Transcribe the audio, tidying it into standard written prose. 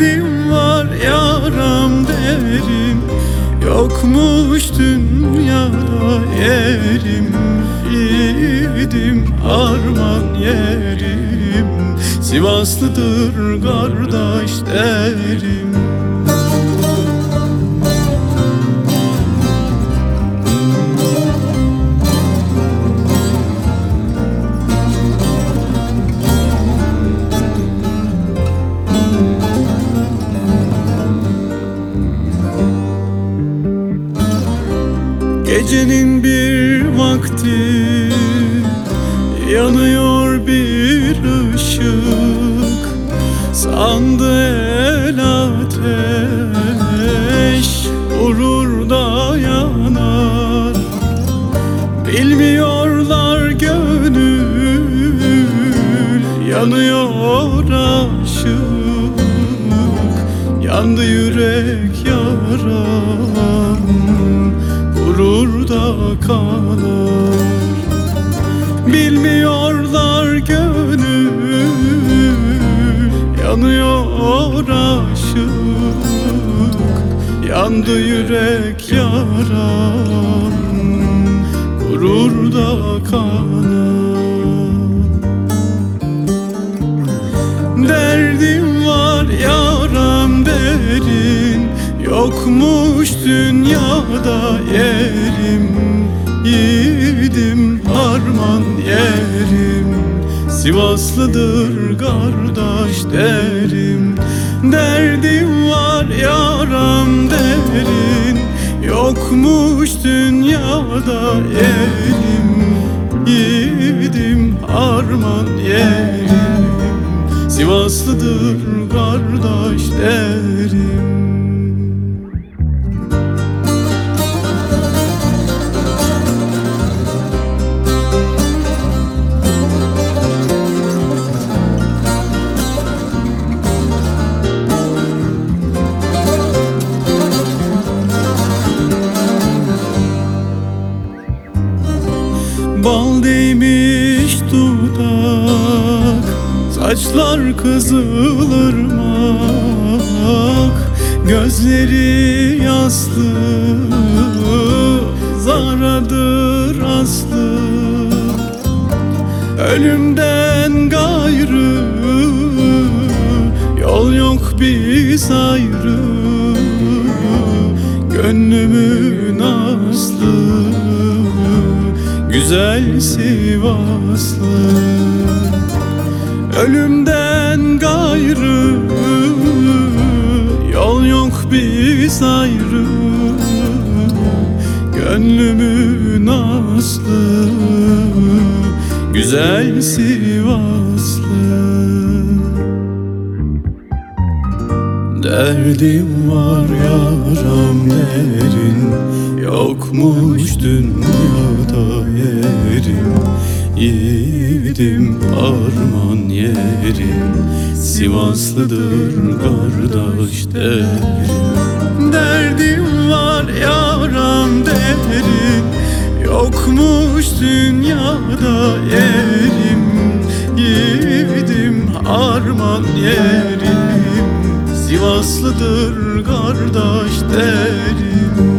Derdim var yaram derin, yokmuş dünyada yerim. Yiğidim arman yerim, Sivaslıdır kardeş derim. Gecenin bir vakti yanıyor bir ışık, sandı el ateş vurur da yanar. Bilmiyorlar gönül yanıyor aşık, yandı yürek yaram, vurur da kanar. Bilmiyorlar gönül yanıyor aşık, yandı yürek yaram, vurur da kanar. Derdim var yaram derin, yokmuş dünyada yerim. Yiğidim harman yerim, Sivaslıdır kardeş derim. Derdim var yaram derin, yokmuş dünyada yerim. Yiğidim harman yerim, Sivaslıdır kardeş derim. Bal değmiş dudak, saçlar kızılırmak, gözleri yaslı, zaradır aslı. Ölümden gayrı yol yok biz ayrı, gönlümün aslı, güzel Sivaslı. Ölümden gayrı yol yok biz ayrı, gönlümün aslı, güzel Sivaslı. Derdim var yaram derin, yokmuş dünyada yerim. Yiğidim arman yerim, Sivaslıdır kardeş derim. Derdim var yaram derin, yokmuş dünyada yerim. Yiğidim arman yerim, Sivaslıdır kardeş derim.